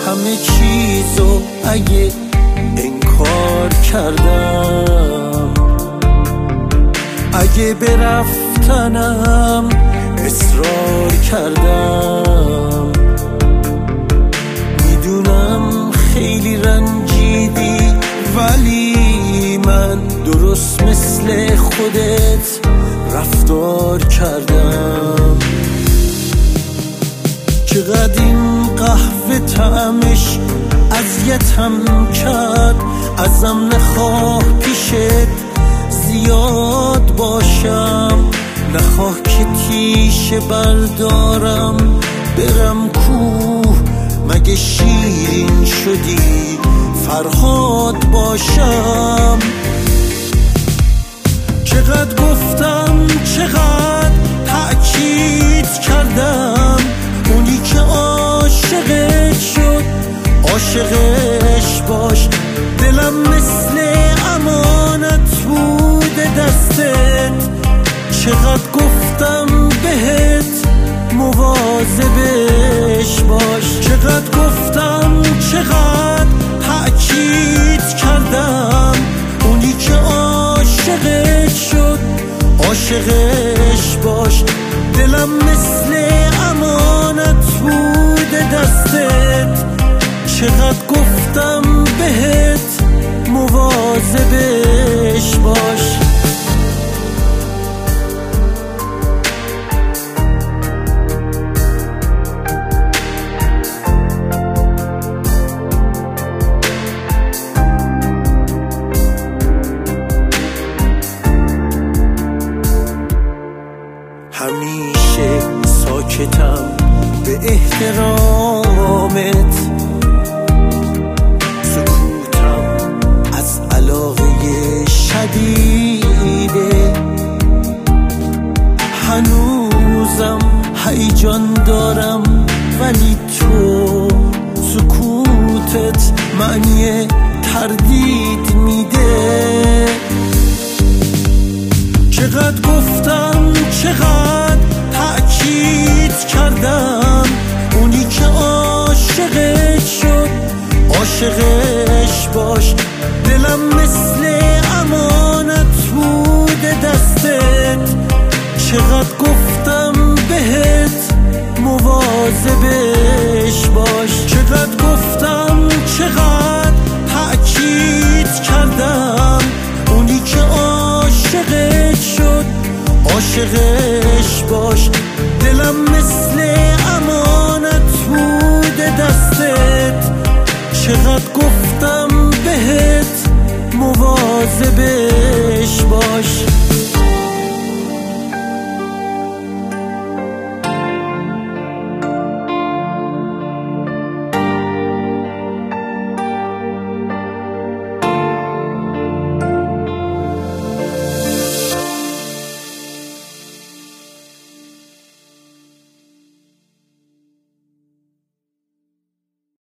همه چیزو اگه انکار کردم، اگه به رفتنم اصرار کردم، میدونم خیلی رنجیدی ولی من درست مثل خودت رفتار کردم. چقدر این قهوه طعمش اذیتم کرد، ازم نخواه پیشت زیاد باشم، نخواه که تیشه بردارم برم کوه، مگه شیرین شدی فرهاد باشم. چقدر گفتم چقدر تأکید کردم، اونی که عاشقت شد عاشقش باش، دلم مثل امانت بود دستت، چقدر گفتم بهت مواظبش باش، چقدر گفتم چقدر تأکید کردم، اونی که عاشقت شد عاشقش باش، دلم مثل امانت بود دستت، چقدر گفتم بهت مواظبش باش. همیشه ساکتم به احترامت، سکوتم از علاقه شدیده، هنوزم هیجان دارم ولی تو سکوتت معنی تردید میده. چقدر گفتم چقدر تأکید کردم، اونی که عاشقت شد عاشقش باش، دلم مثل امانت بود دستت، چقدر گفتم بهت مواظبش باش.